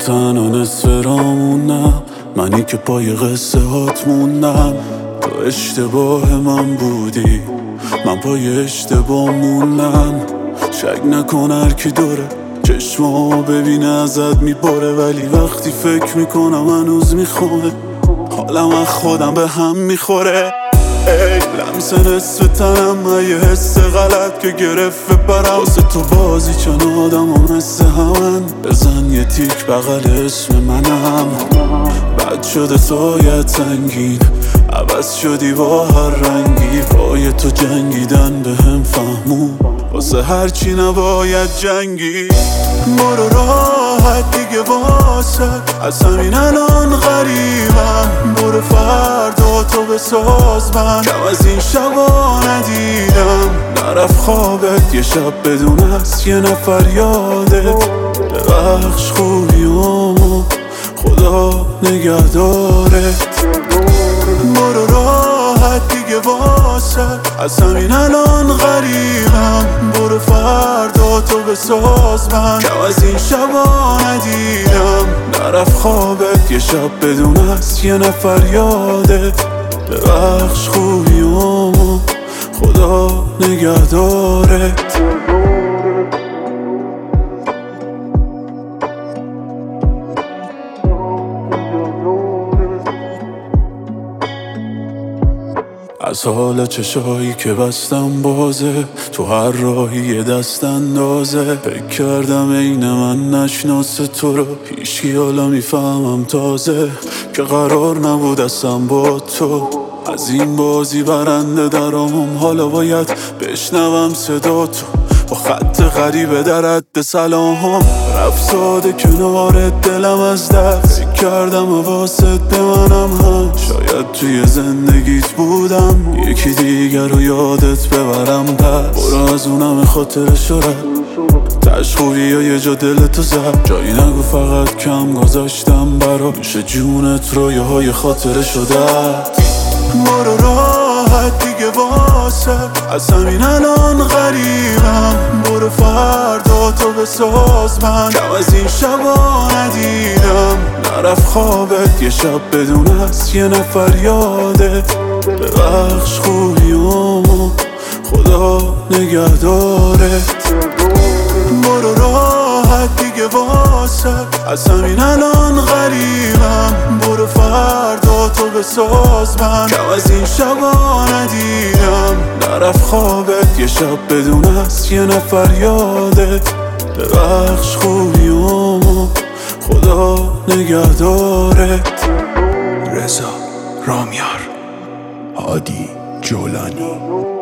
تنها نصف رامونم، منی که پای قصه هات موندم. تو اشتباه من بودی، من پای اشتباه موندم. شک نکن هر کی دوره چشمامو ببینه ازت میباره، ولی وقتی فکر میکنم هنوز میخونه، حالم از خودم به هم میخوره. ای لمس نصف تنم، یه حس غلط که گرفت برم. واسه تو بازی چون آدم ها مثل همن، بزن یه تیک بغل اسم منم. بد شده سایت سنگین، عوض شدی با هر رنگی. پای تو جنگیدن به هم فهمون، واسه هرچی نباید جنگی. برو راحت دیگه واسه، از همین الان غریبم. برو فردا تو بساز من، کم از این شبا ندیدم. نرفت خوابت یه شب بدون از یه نفر یادت. ببخش خوبیامو خدا نگهدارت. برو راحت دیگه واسه، از همین الان غریبم. برو فردا تو بساز من، کم از این شبا ندیدم. نرفت خوابت یه شب بدون از یه نفر یادت. ببخش خوبیامو خدا نگهدارت. از حال چشایی که بستم بازه، تو هر راهی یه دست اندازه. فکر کردم عین من نشناسه تو رو، هیچکی حالا میفهمم تازه. که قرار نبود اصلا با تو از این بازی برنده درام. حالا باید بشنوم صدا تو با خط غریبه در حد سلام. رفت ساده کنارت دلم از دست، فکر کردم حواست به منم هست. شاید توی زندگیت بودم، یکی دیگر رو یادت ببرم پس. برو از اونم خاطرش رد، تش خوبی یا یه جا دلتو زد. جایی نگو فقط کم گذاشتم برا، میشه جونت رو یه های خاطره شده. برو راحت دیگه واسه، از همین الان غریبم. برو فردا تو بساز من، کم از این شبا ندیدم. نرفت خوابت یه شب بدون از یه نفر یادت. ببخش خوبیامو خدا نگهدارت. برو راحت دیگه واسه، از همین الان غریبم. برو فردا تو بساز من، کم از این شبا ندیدم. نرفت خوابت یه شب بدون از یه نفر یادت. ببخش خوبیامو خدا نگهدارت. رضا رامیار، هادی جولانی.